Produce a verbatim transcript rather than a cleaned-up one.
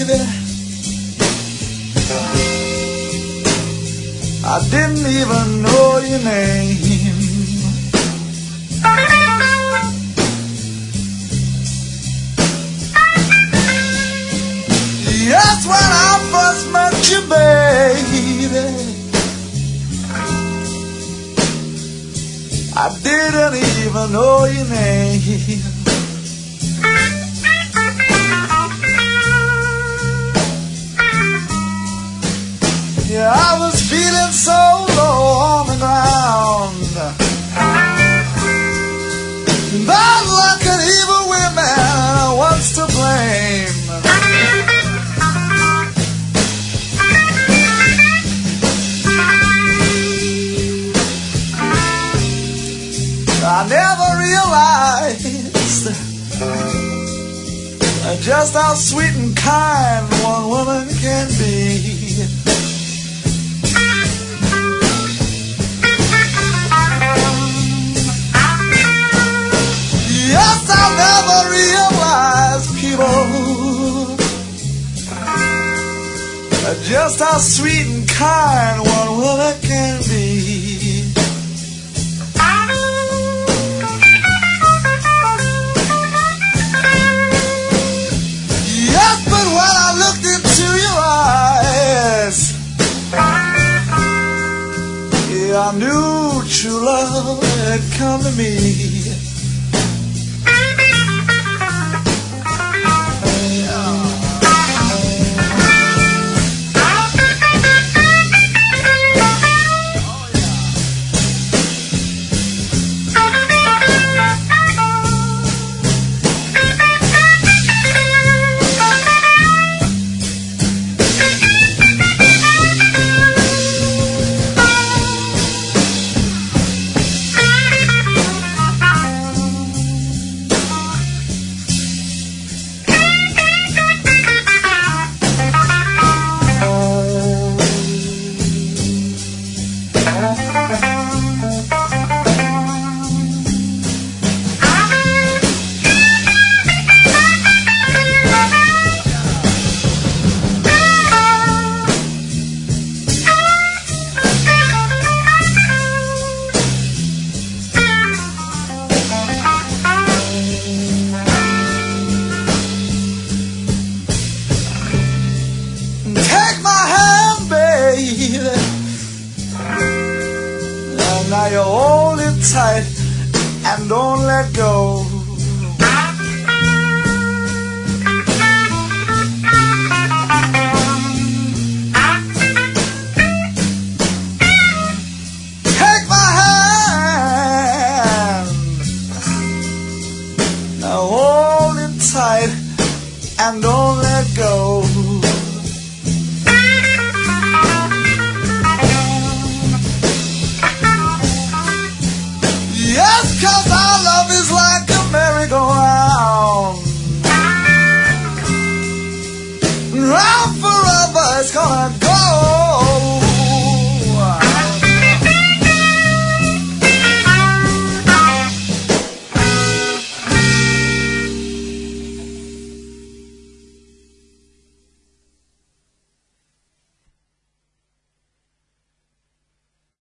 baby. I didn't even know your name. Yes, when I first met you, baby, I didn't even know your name. Yeah, I was feeling so low on the ground. Bad luck and evil women, what's to blame? I never realized just how sweet and kind one woman can be. Yes, I never realized, people, just how sweet and kind one woman can be. Yes, but when I looked into your eyes, yeah, I knew true love had come to me. Now you hold it tight and don't let go. Take my hand. Now hold it tight and don't let go. Yes, 'cause our love is like a merry-go-round. Round forever it's gonna go.